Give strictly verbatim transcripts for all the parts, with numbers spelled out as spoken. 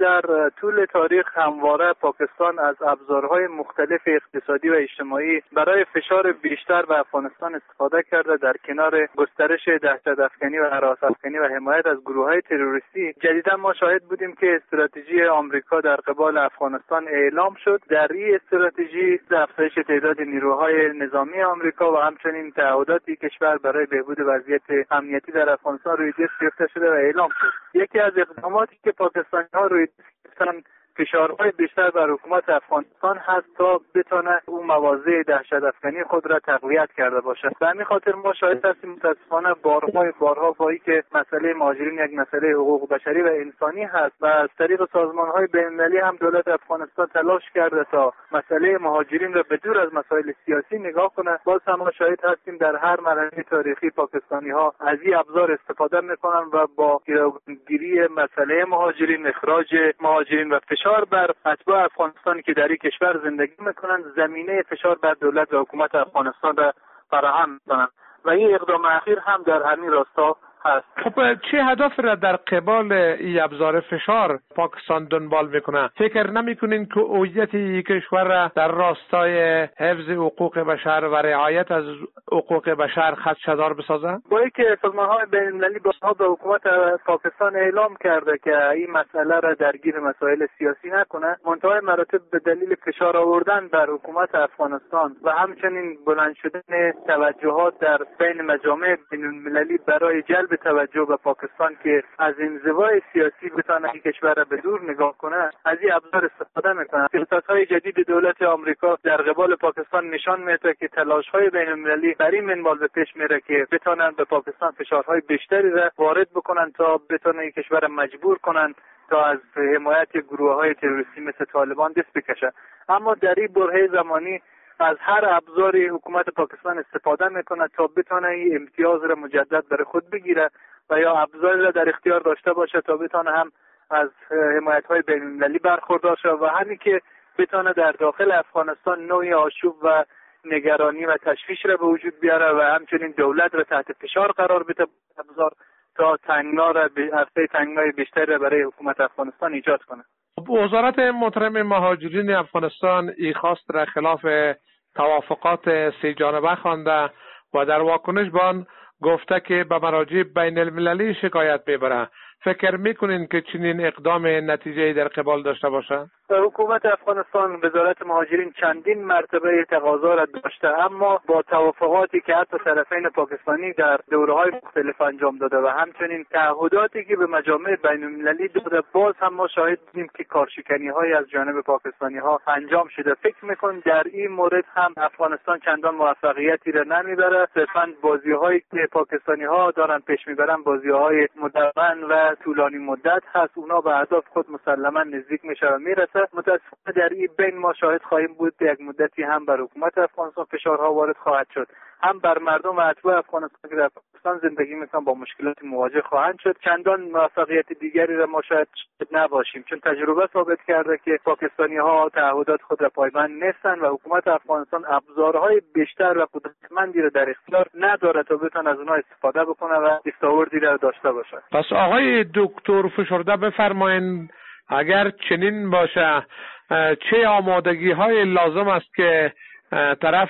در طول تاریخ همواره پاکستان از ابزارهای مختلف اقتصادی و اجتماعی برای فشار بیشتر به افغانستان استفاده کرده. در کنار گسترش دهشت‌افکنی و هراس‌افکنی و حمایت از گروه‌های تروریستی، جدیدا ما شاهد بودیم که استراتژی آمریکا در قبال افغانستان اعلام شد. در این استراتژی افزایش تعداد نیروهای نظامی آمریکا و همچنین تعهداتی کشور برای بهبود وضعیت امنیتی در افغانستان روی دست گرفته شده و اعلام شد. یکی از اقداماتی که پاکستانی‌ها روی دست گرفتن فشارهای بیشتر بر حکومت افغانستان هست تا بتونه اون مواضع دهشت‌افکنی خود را تقویت کرده باشد. به همین خاطر ما شاهد هستیم متاسفانه بارها بارها با اینکه مسئله مهاجرین یک مسئله حقوق بشری و انسانی هست و از طریق سازمان‌های بین‌المللی هم دولت افغانستان تلاش کرده تا مسئله مهاجرین را به دور از مسائل سیاسی نگاه کنه، باز هم ما شاهد هستیم در هر مرحله تاریخی پاکستانی‌ها از این ابزار استفاده می‌کنن و با گیری مسئله مهاجرین، اخراج مهاجرین و فشار بر اتباع افغانستان که در این کشور زندگی میکنند زمینه فشار بر دولت و حکومت افغانستان را فراهم میکنند و این اقدام اخیر هم در همین راستا هست. خب چه هدف را در قبال این ابزار فشار پاکستان دنبال میکنه؟ فکر نمیکنین که هویت کشور را در راستای حفظ حقوق بشر و رعایت از حقوق بشر خدشه‌دار بسازه؟ با اینکه سازمان‌های بین‌المللی بارها به حکومت پاکستان اعلام کرده که این مسئله را درگیر مسائل سیاسی نکنه، منتهای مراتب به دلیل فشار آوردن بر حکومت افغانستان و همچنین بلند شدن توجهات در بین مجامع بین‌المللی برای جلب توجه به پاکستان که از انزوای سیاسی بتونه این کشور را به دور نگاه کنه، از این ابزار استفاده میکنه. سیاست‌های جدید دولت آمریکا در قبال پاکستان نشان میده که تلاش‌های بین‌المللی بر این منوال به پیش میره که بتونن به پاکستان فشارهای بیشتری را وارد بکنن تا بتونه این کشور را مجبور کنن تا از حمایت گروه‌های تروریستی مثل طالبان دست بکشه. اما در این برهه زمانی از هر ابزاری حکومت پاکستان استفاده میکنه تا بتونه این امتیاز را مجدد برای خود بگیره و یا ابزاری را در اختیار داشته باشه تا بتونه هم از حمایت‌های بین‌المللی برخوردار شه و همین که بتونه در داخل افغانستان نوعی آشوب و نگرانی و تشویش را به وجود بیاره و همچنین دولت را تحت فشار قرار بده ابزار تا تنگنا را به عرصه تنگنای بیشتر را برای حکومت افغانستان ایجاد کنه. وزارت محترم مهاجرین افغانستان این خواست را خلاف توافقات سه جانبه خوانده و در واکنش به آن گفته که به مراجع بین المللی شکایت میبره. فکر میکنین که چنین اقدام نتیجه در قبال داشته باشه؟ حکومت افغانستان وزارت مهاجرین چندین مرتبه تقاضا را داشته، اما با توافقاتی که حتی طرفین پاکستانی در دوره‌های مختلف انجام داده و همچنین تعهداتی که به مجامع بین‌المللی داده، باز هم ما شاهد بودیم که کارشکنی‌های از جانب پاکستانی‌ها انجام شده. فکر می‌کنم در این مورد هم افغانستان چندان موفقیتی را نمیبره. صرفاً بازی‌هایی که پاکستانی‌ها دارن پیش میبرن بازی‌های مدون و طولانی مدت هست، اونا به اهداف خود مسلماً نزدیک میشه و میرسه. متاسفانه در این بین ما شاهد خواهیم بود یک مدتی هم بر حکومت افغانستان فشارها وارد خواهد شد، هم بر مردم و اتباع افغانستان که در پاکستان زندگی میکنن با مشکلات مواجه خواهند شد. چندان موفقیت دیگری را ما شاید نباشیم، چون تجربه ثابت کرده که پاکستانی‌ها تعهدات خود را پایبند نیستند و حکومت افغانستان ابزارهای بیشتر و قدرتمندی را در اختیار نداره تا بتونه از اونها استفاده بکنه و دستاوردی را داشته باشه. پس آقای دکتر فشرده بفرمایید اگر چنین باشه چه آمادگی های لازم است که طرف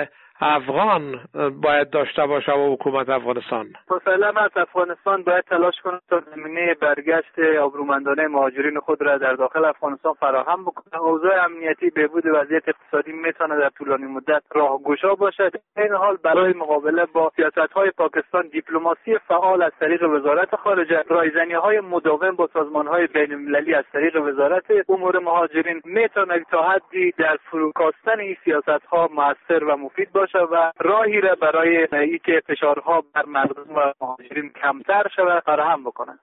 افغان باید داشته باشه و حکومت افغانستان؟ مسلما از افغانستان باید تلاش کنه تا زمینه برگشت آبرومندانه مهاجرین خود را در داخل افغانستان فراهم بکنه. اوضاع امنیتی، بهبود وضعیت اقتصادی میتونه در طولانی مدت راهگشا باشد. در این حال برای مقابله با سیاست‌های پاکستان دیپلماسی فعال از طریق وزارت خارجه، رایزنی‌های مداوم با سازمان‌های بین‌المللی از طریق وزارت امور مهاجرین میتونه تا حدی در فروکاستن این سیاست‌ها موثر و مفید باشه و راهی را برای اینکه فشارها بر مردم و مهاجرین کمتر شود فراهم بکنند.